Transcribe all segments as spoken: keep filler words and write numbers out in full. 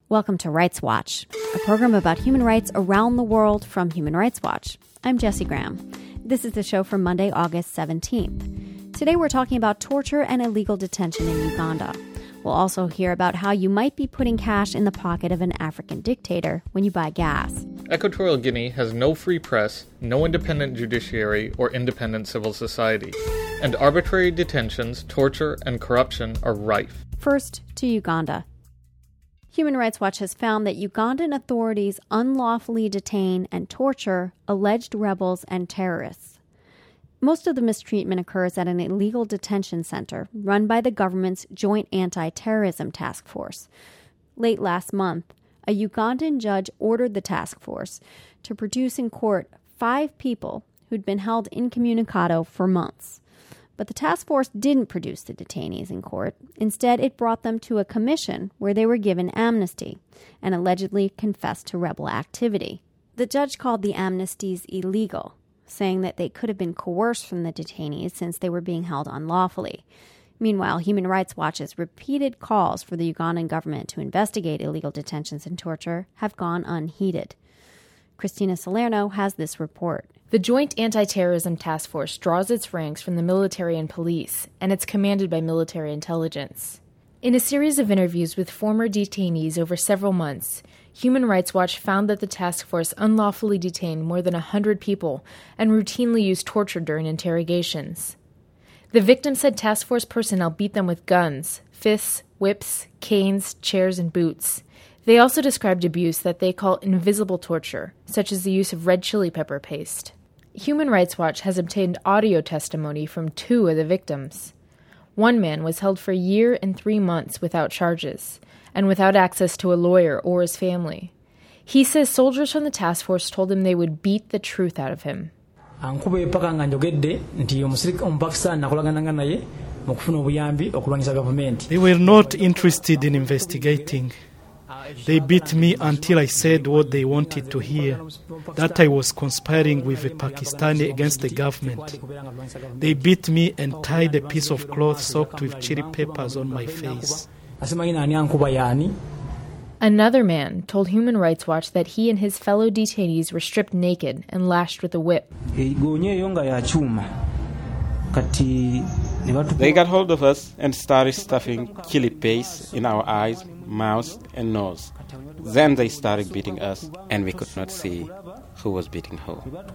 Welcome to Rights Watch, a program about human rights around the world from Human Rights Watch. I'm Jessie Graham. This is the show for Monday, August seventeenth. Today we're talking about torture and illegal detention in Uganda. We'll also hear about how you might be putting cash in the pocket of an African dictator when you buy gas. Equatorial Guinea has no free press, no independent judiciary, or independent civil society. And arbitrary detentions, torture, and corruption are rife. First, to Uganda. Human Rights Watch has found that Ugandan authorities unlawfully detain and torture alleged rebels and terrorists. Most of the mistreatment occurs at an illegal detention center run by the government's Joint Anti-Terrorism Task Force. Late last month, a Ugandan judge ordered the task force to produce in court five people who'd been held incommunicado for months. But the task force didn't produce the detainees in court. Instead, it brought them to a commission where they were given amnesty and allegedly confessed to rebel activity. The judge called the amnesties illegal, saying that they could have been coerced from the detainees since they were being held unlawfully. Meanwhile, Human Rights Watch's repeated calls for the Ugandan government to investigate illegal detentions and torture have gone unheeded. Christina Salerno has this report. The Joint Anti-Terrorism Task Force draws its ranks from the military and police, and it's commanded by military intelligence. In a series of interviews with former detainees over several months, Human Rights Watch found that the task force unlawfully detained more than one hundred people and routinely used torture during interrogations. The victims said task force personnel beat them with guns, fists, whips, canes, chairs, and boots. They also described abuse that they call invisible torture, such as the use of red chili pepper paste. Human Rights Watch has obtained audio testimony from two of the victims. One man was held for a year and three months without charges, and without access to a lawyer or his family. He says soldiers from the task force told him they would beat the truth out of him. They were not interested in investigating. They beat me until I said what they wanted to hear, that I was conspiring with a Pakistani against the government. They beat me and tied a piece of cloth soaked with chili peppers on my face. Another man told Human Rights Watch that he and his fellow detainees were stripped naked and lashed with a whip. They got hold of us and started stuffing chili paste in our eyes, mouths, and nose. Then they started beating us, and we could not see who was beating who.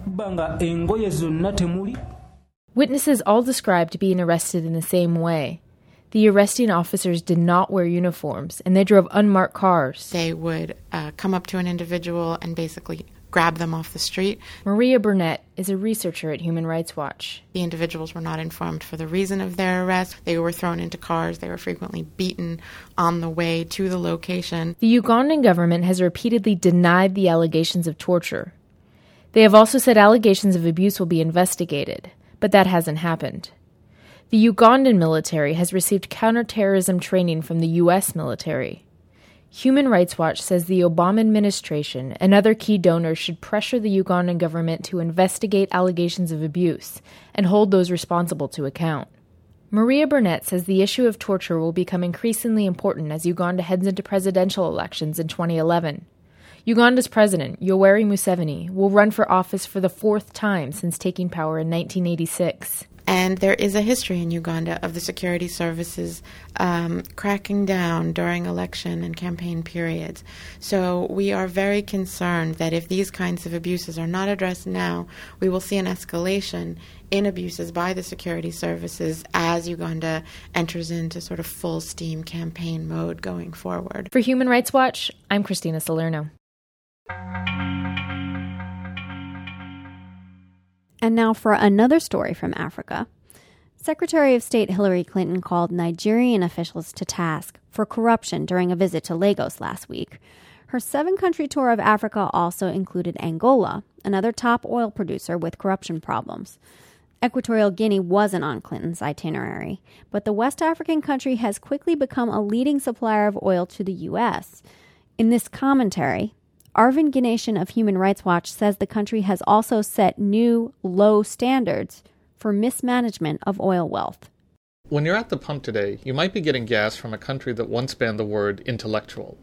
Witnesses all described being arrested in the same way. The arresting officers did not wear uniforms, and they drove unmarked cars. They would uh, come up to an individual and basically grab them off the street. Maria Burnett is a researcher at Human Rights Watch. The individuals were not informed for the reason of their arrest. They were thrown into cars. They were frequently beaten on the way to the location. The Ugandan government has repeatedly denied the allegations of torture. They have also said allegations of abuse will be investigated, but that hasn't happened. The Ugandan military has received counterterrorism training from the U S military. Human Rights Watch says the Obama administration and other key donors should pressure the Ugandan government to investigate allegations of abuse and hold those responsible to account. Maria Burnett says the issue of torture will become increasingly important as Uganda heads into presidential elections in twenty eleven. Uganda's president, Yoweri Museveni, will run for office for the fourth time since taking power in nineteen eighty-six. And there is a history in Uganda of the security services um, cracking down during election and campaign periods. So we are very concerned that if these kinds of abuses are not addressed now, we will see an escalation in abuses by the security services as Uganda enters into sort of full steam campaign mode going forward. For Human Rights Watch, I'm Christina Salerno. And now for another story from Africa. Secretary of State Hillary Clinton called Nigerian officials to task for corruption during a visit to Lagos last week. Her seven-country tour of Africa also included Angola, another top oil producer with corruption problems. Equatorial Guinea wasn't on Clinton's itinerary, but the West African country has quickly become a leading supplier of oil to the U S. In this commentary, Arvind Ganeshan of Human Rights Watch says the country has also set new, low standards for mismanagement of oil wealth. When you're at the pump today, you might be getting gas from a country that once banned the word intellectual.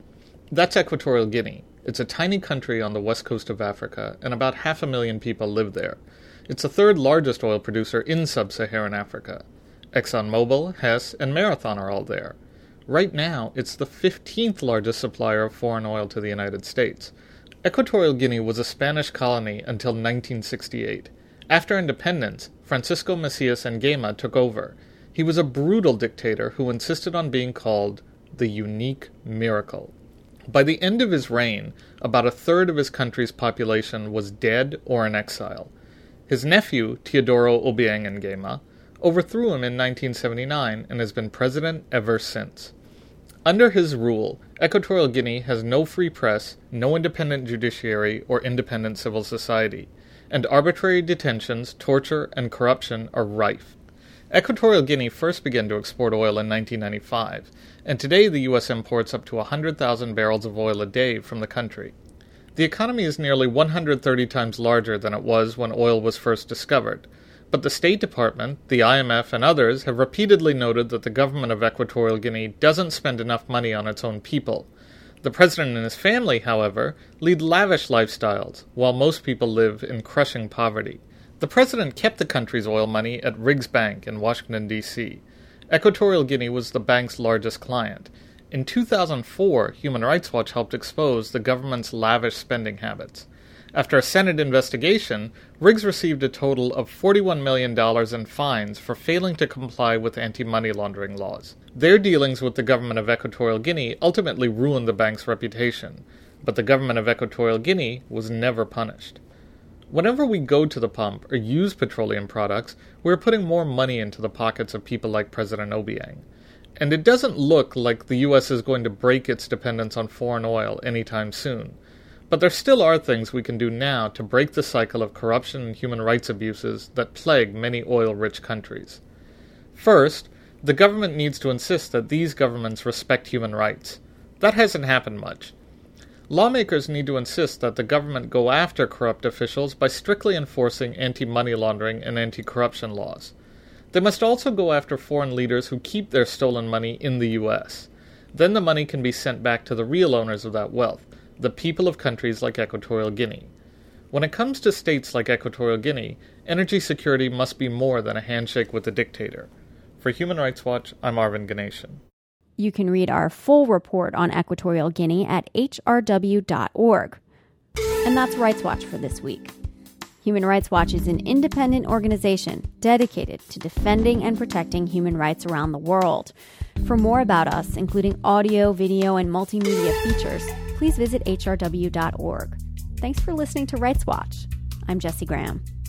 That's Equatorial Guinea. It's a tiny country on the west coast of Africa, and about half a million people live there. It's the third largest oil producer in sub-Saharan Africa. ExxonMobil, Hess, and Marathon are all there. Right now, it's the fifteenth largest supplier of foreign oil to the United States. Equatorial Guinea was a Spanish colony until nineteen sixty-eight. After independence, Francisco Macias Nguema took over. He was a brutal dictator who insisted on being called the unique miracle. By the end of his reign, about a third of his country's population was dead or in exile. His nephew, Teodoro Obiang Nguema, overthrew him in nineteen seventy-nine and has been president ever since. Under his rule, Equatorial Guinea has no free press, no independent judiciary or independent civil society, and arbitrary detentions, torture, and corruption are rife. Equatorial Guinea first began to export oil in nineteen ninety-five, and today the U S imports up to one hundred thousand barrels of oil a day from the country. The economy is nearly one hundred thirty times larger than it was when oil was first discovered, but the State Department, the I M F, and others have repeatedly noted that the government of Equatorial Guinea doesn't spend enough money on its own people. The president and his family, however, lead lavish lifestyles, while most people live in crushing poverty. The president kept the country's oil money at Riggs Bank in Washington, D C Equatorial Guinea was the bank's largest client. In two thousand four, Human Rights Watch helped expose the government's lavish spending habits. After a Senate investigation, Riggs received a total of forty-one million dollars in fines for failing to comply with anti-money laundering laws. Their dealings with the government of Equatorial Guinea ultimately ruined the bank's reputation, but the government of Equatorial Guinea was never punished. Whenever we go to the pump or use petroleum products, we're putting more money into the pockets of people like President Obiang. And it doesn't look like the U S is going to break its dependence on foreign oil anytime soon. But there still are things we can do now to break the cycle of corruption and human rights abuses that plague many oil-rich countries. First, the government needs to insist that these governments respect human rights. That hasn't happened much. Lawmakers need to insist that the government go after corrupt officials by strictly enforcing anti-money laundering and anti-corruption laws. They must also go after foreign leaders who keep their stolen money in the U S. Then the money can be sent back to the real owners of that wealth, the people of countries like Equatorial Guinea. When it comes to states like Equatorial Guinea, energy security must be more than a handshake with a dictator. For Human Rights Watch, I'm Arvind Ganeshan. You can read our full report on Equatorial Guinea at H R W dot org. And that's Rights Watch for this week. Human Rights Watch is an independent organization dedicated to defending and protecting human rights around the world. For more about us, including audio, video, and multimedia features, please visit H R W dot org. Thanks for listening to Rights Watch. I'm Jessie Graham.